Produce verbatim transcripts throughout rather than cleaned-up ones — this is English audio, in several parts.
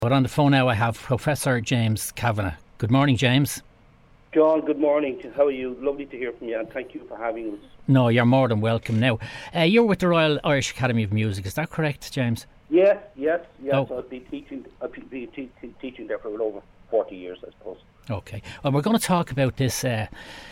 But on the phone now I have Professor James Kavanagh. Good morning, James. John, good morning. How are you? Lovely to hear from you, and thank you for having us. No, you're more than welcome now. Uh, you're with the Royal Irish Academy of Music, is that correct, James? Yes, yes, yes. Oh. I've been teaching I've been te- te- teaching there for over forty years, I suppose. Okay. Well, we're going to talk about this uh,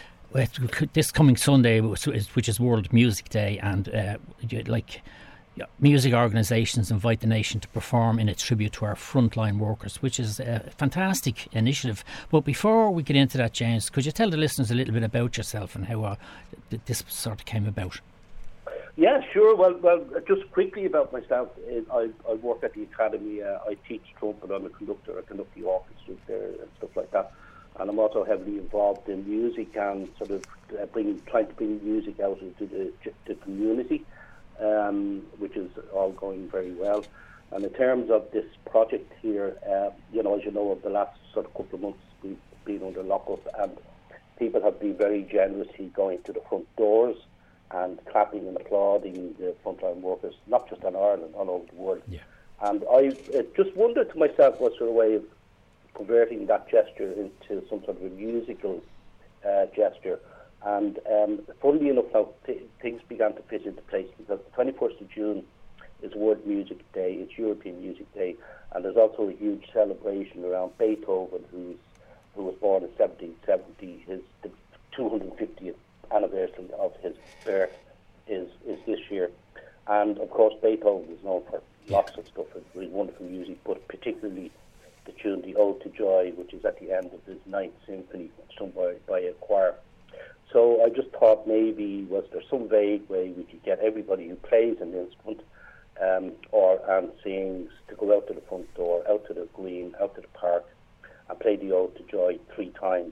this coming Sunday, which is World Music Day, and uh, like music organisations invite the nation to perform in a tribute to our frontline workers, which is a fantastic initiative. But before we get into that, James, could you tell the listeners a little bit about yourself and how uh, this sort of came about? Yeah, sure. Well, well, just quickly about myself. I, I work at the Academy. Uh, I teach trumpet. I'm a conductor. I conduct the orchestras there and stuff like that. And I'm also heavily involved in music and sort of uh, bringing, trying to bring music out into the, the community. Um, which is all going very well. And in terms of this project here, uh, you know, as you know, over the last sort of couple of months, we've been under lockup, and people have been very generously going to the front doors and clapping and applauding the frontline workers, not just in Ireland, all over the world. Yeah. And I uh, just wondered to myself what sort of way of converting that gesture into some sort of a musical uh, gesture. And um, funnily enough, now th- things began to fit into place, because the twenty-first of June is World Music Day, it's European Music Day, and there's also a huge celebration around Beethoven, who's who was born in seventeen seventy. His the two hundred fiftieth anniversary of his birth is is this year, and of course Beethoven is known for lots of stuff, really wonderful music, but particularly the tune "The Ode to Joy," which is at the end of his Ninth Symphony, sung by, by a choir. So I just thought maybe was there some vague way we could get everybody who plays an instrument um, or and sings to go out to the front door, out to the green, out to the park, and play the Ode to Joy three times.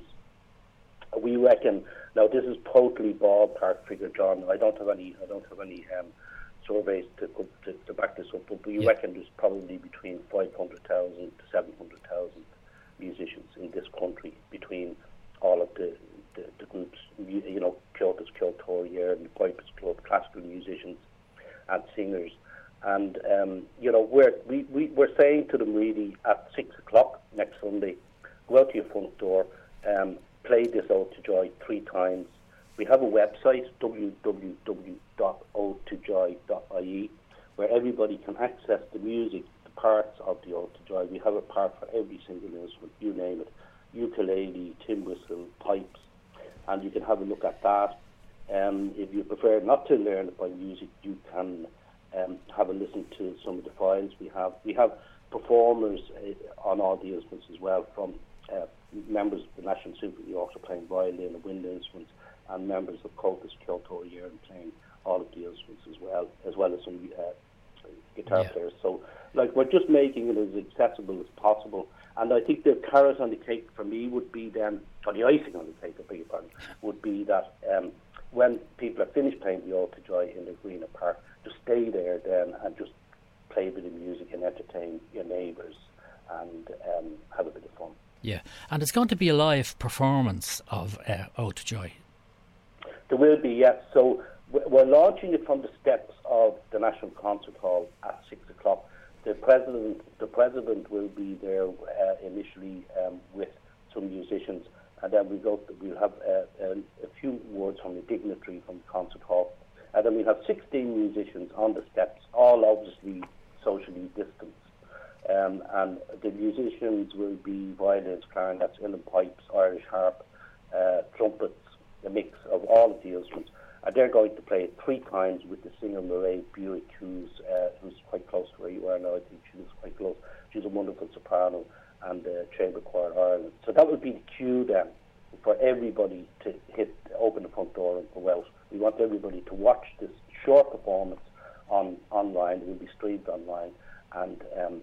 We reckon now this is totally ballpark figure, John. I don't have any. I don't have any um, surveys to, to to back this up, but we yeah. reckon there's probably between five hundred thousand to seven hundred thousand musicians in this country between all of the. The, the groups, you know, Kyoto's Kyotoria and the Pipers Club, classical musicians and singers. And, um, you know, we're, we, we, we're saying to them really at six o'clock next Sunday, go out to your front door, um, play this Ode to Joy three times. We have a website, w w w dot ode to joy dot i e, where everybody can access the music, the parts of the Ode to Joy. We have a part for every single instrument, you name it, ukulele, tin whistle, pipes, and you can have a look at that. Um, if you prefer not to learn it by music, you can um, have a listen to some of the files we have. We have performers uh, on all the instruments as well, from uh, members of the National Symphony Orchestra playing violin and wind instruments, and members of Kyoto's Kyotoria and playing all of the instruments as well, as well as some uh, guitar yeah. players. So, like, we're just making it as accessible as possible. And I think the carrot on the cake for me would be then, or the icing on the cake, I beg your pardon, would be that um, when people are finished playing the Ode to Joy in the Green Park, just stay there then and just play a bit of music and entertain your neighbours and um, have a bit of fun. Yeah, and it's going to be a live performance of uh, Ode to Joy. There will be, yes. So we're launching it from the steps of the National Concert Hall at six o'clock. The president, the president will be there uh, initially um, with some musicians, and then we go. To, we'll have uh, a, a few words from the dignitary from the concert hall, and then we'll have sixteen musicians on the steps, all obviously socially distanced. Um, and the musicians will be violins, clarinets, uilleann pipes, Irish harp, uh, trumpets, a mix of all of the instruments. And they're going to play it three times with the singer Mairead Buick, who's uh, who's quite close to where you are now. I think she was quite close. She's a wonderful soprano and uh, Chamber Choir Ireland. So that would be the cue then for everybody to hit, open the front door and go out. We want everybody to watch this short performance on online. It will be streamed online, and um,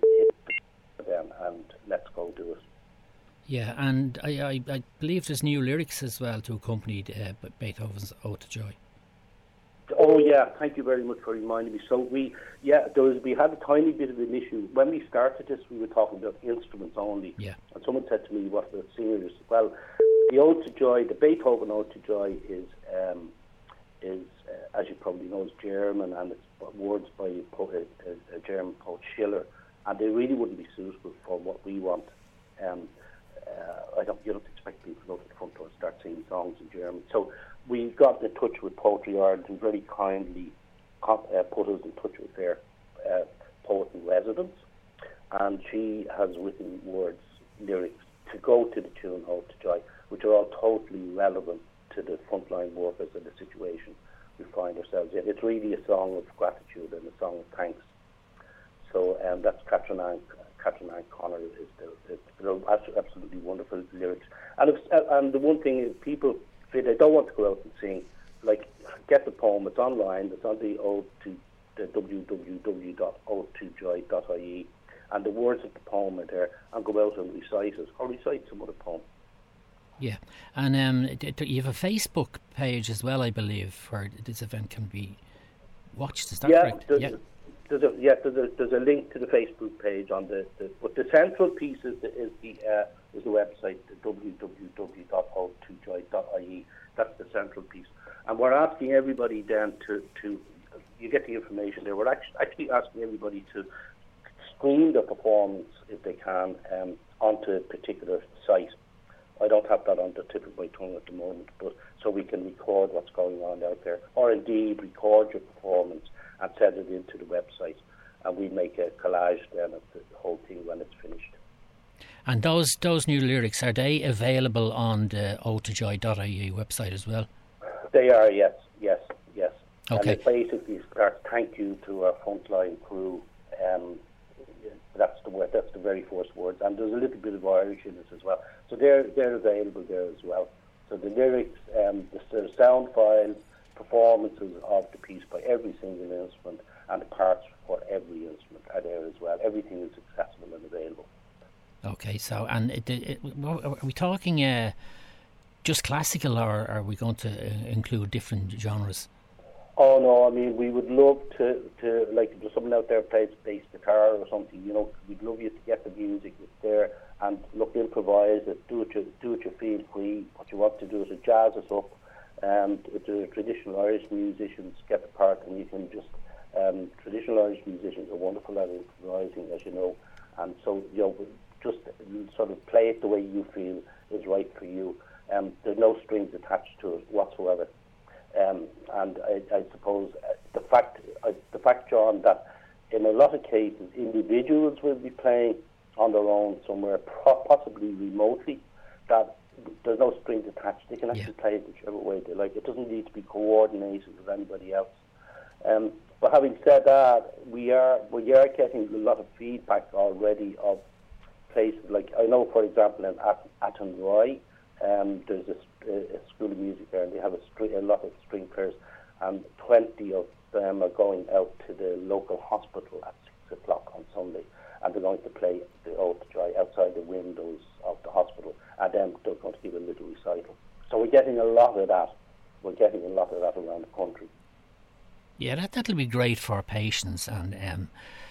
hit them and let's go do it. Yeah, and I, I, I believe there's new lyrics as well to accompany uh, Beethoven's Ode to Joy. Oh yeah, thank you very much for reminding me. So we, yeah, there was we had a tiny bit of an issue when we started this. We were talking about instruments only, yeah. And someone said to me, "What about singers?" Well, the Ode to Joy, the Beethoven Ode to Joy, is um, is uh, as you probably know, is German, and it's words by a, poet, a, a German poet Schiller, and they really wouldn't be suitable for what we want. Um, uh, I don't, you don't expect people to go to the front door and start singing songs in German. So we got in touch with Poetry Ireland, who very kindly uh, put us in touch with their uh, poet in residence, and she has written words, lyrics, to go to the tune Ode to Joy, which are all totally relevant to the frontline workers and the situation we find ourselves in. It's really a song of gratitude and a song of thanks. So um, that's Catherine Ann, Catherine Ann Connor is the, the absolutely wonderful lyrics. And if, uh, and the one thing is, people, if they don't want to go out and sing, like, get the poem. It's online. It's on the ode to the w w w dot ode to joy dot i e, and the words of the poem are there, and go out and recite it, or recite some other poem. Yeah, and um, you have a Facebook page as well, I believe, where this event can be watched. Is that yeah, correct? There's, yeah, there's a, yeah. There's a, there's a link to the Facebook page on the, the but the central piece is the is the uh, is the website, the w w w dot ode to joy dot i e. That's the central piece, and we're asking everybody then to to you get the information there. We're actually actually asking everybody to screen the performance if they can um, onto a particular site. I don't have that on the tip of my tongue at the moment, but so we can record what's going on out there, or indeed record your performance and send it into the website, and we make a collage then of the whole thing when it's finished. And those those new lyrics, are they available on the ode to joy dot i e website as well? They are, yes, yes, yes. Okay. And it basically starts thank you to our frontline crew. Um, that's the word. That's the very first words, and there's a little bit of Irish in it as well. So they're they're available there as well. So the lyrics, um, the, the sound files, performances of the piece by every single instrument, and the parts for every instrument are there as well. Everything is accessible and available. Okay, so and it, it, are we talking uh, just classical, or are we going to uh, include different genres? Oh no, I mean, we would love to, to like, if there's someone out there plays bass guitar or something, you know, we'd love you to get the music there and look, improvise it, do it, you, do it you feel free. What you want to do is to jazz us up, and the traditional Irish musicians get the part, and you can just, um, traditional Irish musicians are wonderful at improvising, as you know, and so, you know, just sort of play it the way you feel is right for you. Um, there's no strings attached to it whatsoever. Um, and I, I suppose the fact, uh, the fact, John, that in a lot of cases individuals will be playing on their own somewhere, pro- possibly remotely, that there's no strings attached. They can actually yeah. play it whichever way they like. It doesn't need to be coordinated with anybody else. Um, but having said that, we are we are getting a lot of feedback already of places like, I know, for example, in At- Athenry, um, there's a a school of music there, and they have a, string, a lot of string players, and twenty of them are going out to the local hospital at six o'clock on Sunday, and they're going to play the Ode to Joy outside the windows of the hospital, and then they're going to give a little recital. So we're getting a lot of that. We're getting a lot of that around the country. Yeah, that, that'll be great for patients and um,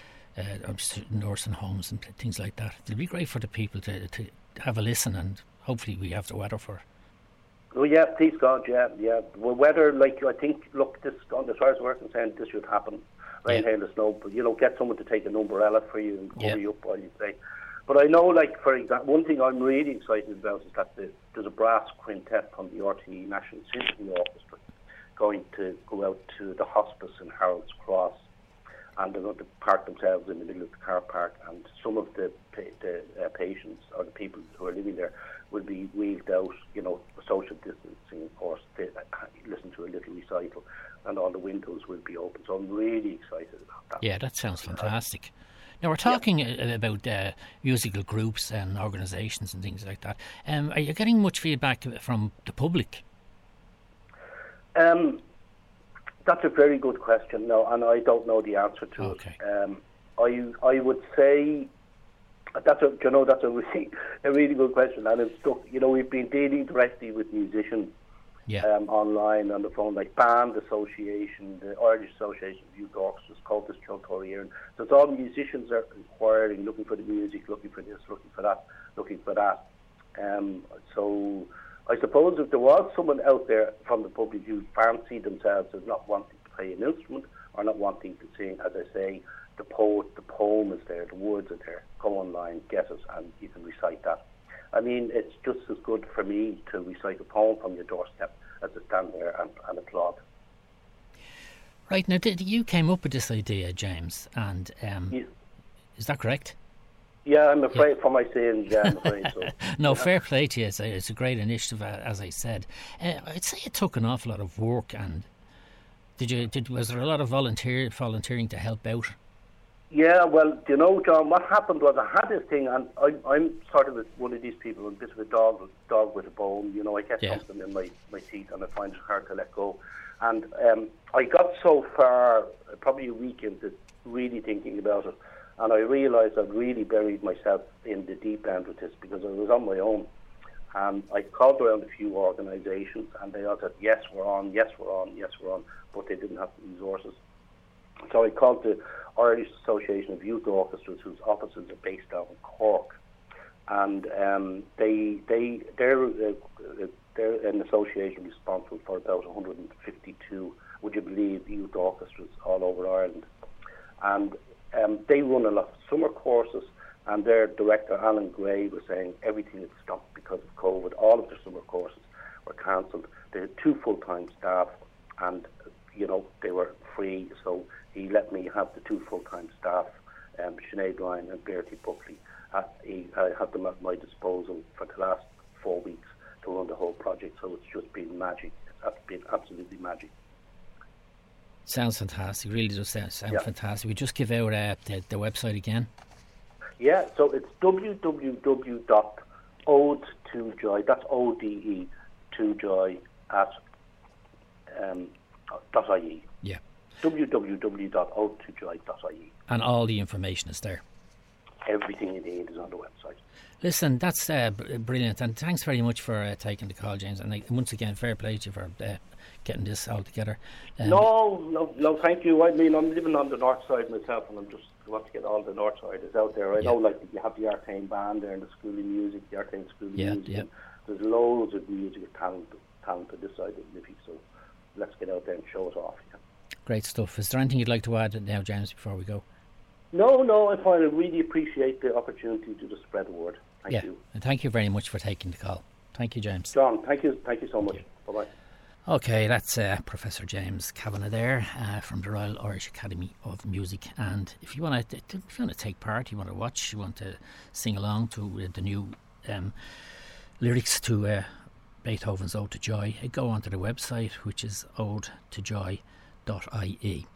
uh, nursing homes and things like that. It'll be great for the people to, to have a listen, and hopefully we have the weather for it. Oh yeah, please God, yeah, yeah. Well, weather, like, I think, look, this, as far as we're concerned, this should happen. Rain, yeah. hail, or snow, but, you know, get someone to take an umbrella for you and cover yeah. you up while you play. But I know, like, for example, one thing I'm really excited about is that the, there's a brass quintet from the R T E National Symphony Orchestra going to go out to the hospice in Harold's Cross, and they're going to park themselves in the middle of the car park, and some of the, the uh, patients or the people who are living there will be wheeled out, you know, social distancing, of course. They listen to a little recital, and all the windows will be open. So I'm really excited about that. Yeah, that sounds fantastic. Now, we're talking yeah. about uh, musical groups and organisations and things like that. Um, are you getting much feedback from the public? Um, that's a very good question, no, and I don't know the answer to okay. it. Um, I I would say that's a you know that's a really a really good question, and it's stuck. You know, we've been dealing directly with musicians yeah. um, online on the phone, like Band Association, the Irish Association of Youth Orchestras, Cultus Cultorian. So it's all musicians are inquiring, looking for the music, looking for this, looking for that, looking for that. Um, so I suppose if there was someone out there from the public who fancied themselves as not wanting to play an instrument or not wanting to sing, as I say, the poet, the poem is there, the words are there. Go online, get it, and you can recite that. I mean, it's just as good for me to recite a poem from your doorstep as to stand there and, and applaud. Right, now did, you came up with this idea, James, and um, yeah. Is that correct? Yeah, I'm afraid yeah. for my sins, yeah, I'm afraid so. No, yeah. fair play to you. It's a, it's a great initiative, as I said. Uh, I'd say it took an awful lot of work, and did you? Did was there a lot of volunteer volunteering to help out? Yeah, well, you know, John, what happened was I had this thing, and I, I'm sort of one of these people, a bit of a dog, dog with a bone. You know, I get yeah. something in my, my teeth, and I find it hard to let go. And um, I got so far, probably a week into really thinking about it, and I realised I'd really buried myself in the deep end with this because I was on my own. And I called around a few organisations, and they all said, yes, we're on, yes, we're on, yes, we're on, but they didn't have the resources. So I called the Irish Association of Youth Orchestras, whose offices are based down in Cork, and um, they they they're uh, they're an association responsible for about one hundred fifty-two, would you believe, youth orchestras all over Ireland, and um, they run a lot of summer courses. And their director Alan Gray was saying everything had stopped because of COVID. All of their summer courses were cancelled. They had two full-time staff, and you know they were free, so he let me have the two full-time staff, um, Sinead Ryan and Bertie Buckley. Uh, he, I had them at my disposal for the last four weeks to run the whole project, so it's just been magic. It's been absolutely magic. Sounds fantastic, really does sound, sound yeah. fantastic. We just give out uh, the, the website again. Yeah, so it's w w w dot ode to joy, that's O D E, to joy, at um, dot I E. Yeah. w w w dot ode to joy dot I E. And all the information is there. Everything you need is on the website. Listen, that's uh, brilliant, and thanks very much for uh, taking the call, James. And like, once again, fair play to you for uh, getting this all together. Um, no, no, no, thank you. I mean, I'm living on the north side myself, and I'm just want to get all the north siders out there. I yeah. know, like, you have the Artane band there and the School of Music, the Artane School of yeah, Music. Yeah. There's loads of musical talent, talent on this side of Liffey, so let's get out there and show it off. Yeah. Great stuff. Is there anything you'd like to add now, James, before we go? No, no, I find I really appreciate the opportunity to just spread the word. Thank yeah. you. And thank you very much for taking the call. Thank you, James. John, thank you, thank you so much. Bye-bye. Okay, that's uh, Professor James Kavanagh there uh, from the Royal Irish Academy of Music. And if you want to, if you want to take part, you want to watch, you want to sing along to uh, the new um, lyrics to uh, Beethoven's Ode to Joy, go onto the website, which is ode to joy dot I E.